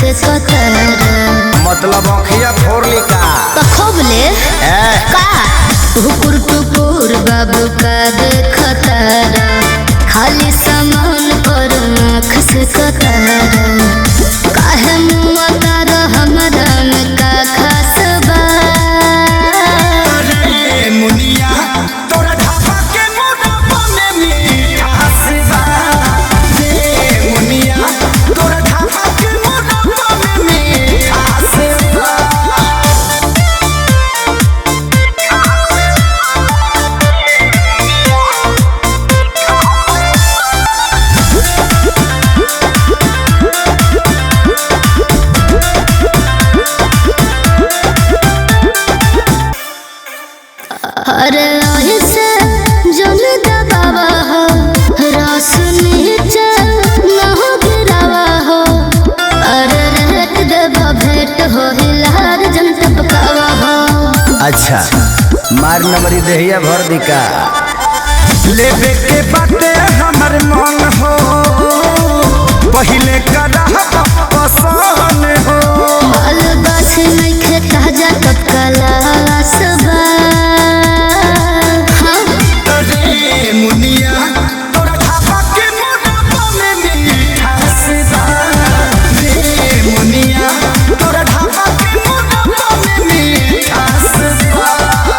से कतरा मतलब आँखिया फोड़ली का खोबले का हुकुर टुकुर बाबू का देखतारा खाली सामान पर आँख से कतरा काहे मुआ तारा हमरा में का खास बा रे मुनिया तोरा ढाबा के मोटापा में मिठास बा रे मुनिया तोरा ढाबा के मोटापा में मिठास बा। अरे ऐसे जन दबावा हो रस नीचे न हो गिरावा हो अरे रेट देवा भेंट हो हिलार जन टपकावा हो। अच्छा मार नंबरी देहिया भर दिका लेबे के बाटे हमर मन हो पहिले करा पसंद हो माल बस नइखे ताजा टपकाला सबा रे मुनिया तोरा ढाबा के मोटापा में मिठास बा रे मुनिया तोरा ढाबा के मोटापा में मिठास बा।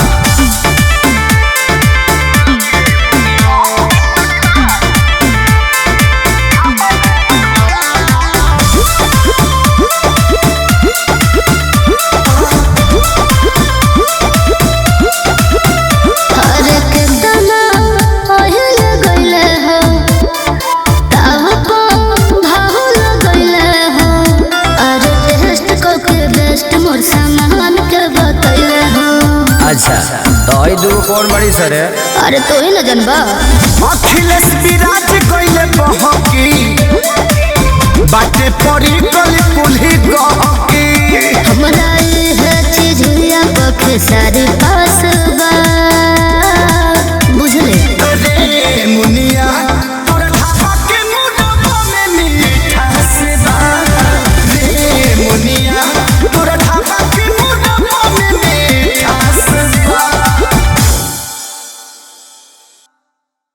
अरे कितना ओहिल गइले हो ताव को भाहुल गइले हो अरे टेस्ट को के बेस्ट मोर सामान के बतइले हो। अच्छा तो आई दूगो कौन बड़ी सर है अरे तो ही न जनबा अखिलेश विराज कइले बहकी बाटे पड़ी गली कुल्ही गहकी हमरा ये चीज या पखे सारी पा